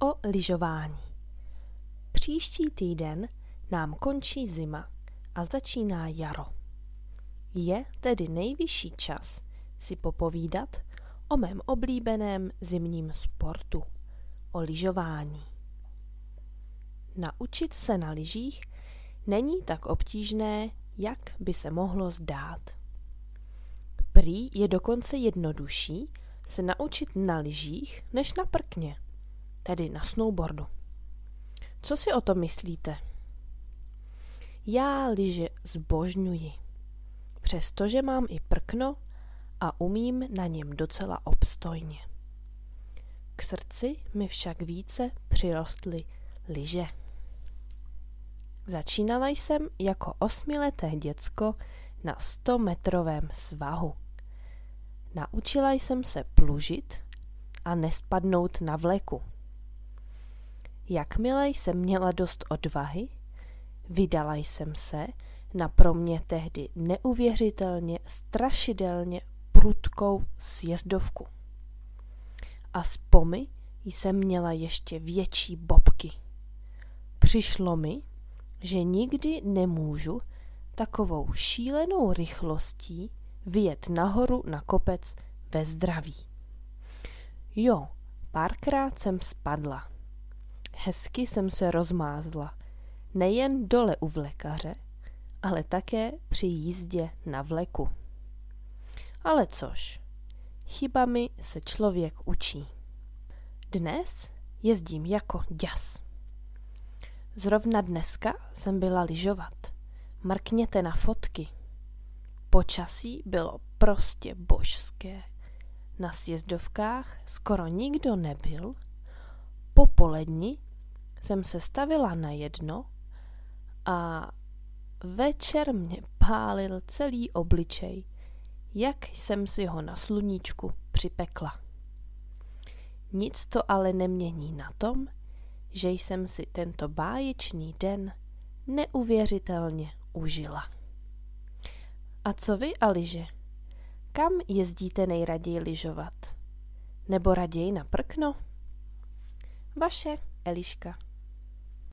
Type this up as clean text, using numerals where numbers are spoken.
O lyžování. Příští týden nám končí zima a začíná jaro. Je tedy nejvyšší čas si popovídat o mém oblíbeném zimním sportu, o lyžování. Naučit se na lyžích není tak obtížné, jak by se mohlo zdát. Prý je dokonce jednodušší se naučit na lyžích než na prkně, tedy na snowboardu. Co si o tom myslíte? Já lyže zbožňuji, přestože mám i prkno a umím na něm docela obstojně. K srdci mi však více přirostly lyže. Začínala jsem jako 8leté děcko na 100metrovém svahu. Naučila jsem se plužit a nespadnout na vleku. Jakmile jsem měla dost odvahy, vydala jsem se na pro mě tehdy neuvěřitelně strašidelně prudkou sjezdovku. A z pomy jsem měla ještě větší bobky. Přišlo mi, že nikdy nemůžu takovou šílenou rychlostí vyjet nahoru na kopec ve zdraví. Jo, párkrát jsem spadla. Hezky jsem se rozmázla, nejen dole u vlekaře, ale také při jízdě na vleku. Ale což, chybami se člověk učí. Dnes jezdím jako děs. Zrovna dneska jsem byla lyžovat. Mrkněte na fotky. Počasí bylo prostě božské. Na sjezdovkách skoro nikdo nebyl. Po poledni jsem se stavila na jedno a večer mě pálil celý obličej, jak jsem si ho na sluníčku připekla. Nic to ale nemění na tom, že jsem si tento báječný den neuvěřitelně užila. A co vy a lyže? Kam jezdíte nejraději lyžovat? Nebo raději na prkno? Vaše Eliška.